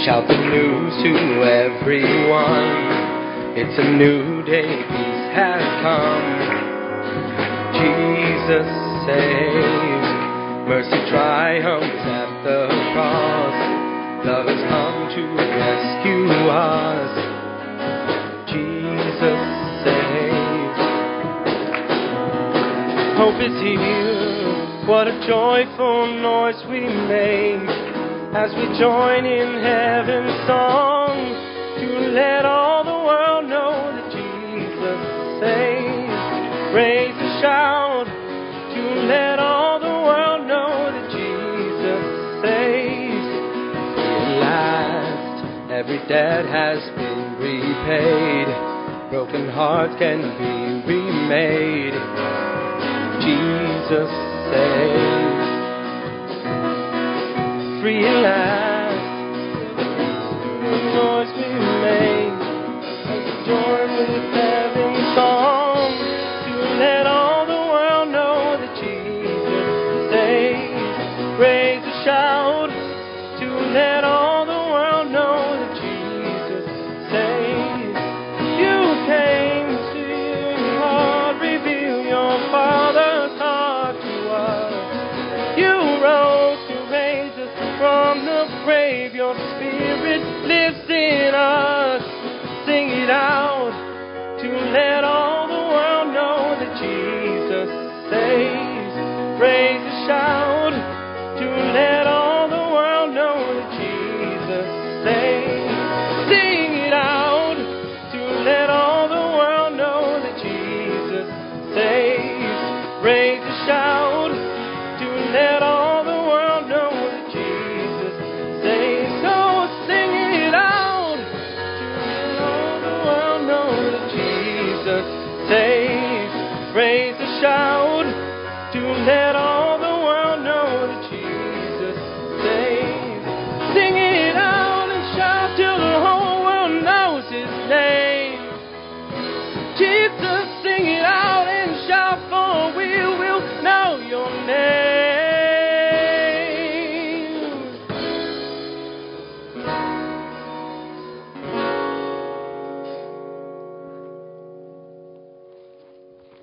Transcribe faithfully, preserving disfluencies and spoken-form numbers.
Shout the news to everyone. It's a new day, peace has come. Jesus saves, mercy triumphs at the cross. Love has come to rescue us. Jesus saves. Hope is here. What a joyful noise we make as we join in heaven's song to let all the world know that Jesus saves. Raise a shout to let all the world know that Jesus saves. At last, every debt has been repaid. Broken hearts can be remade. Jesus saves. Free at last.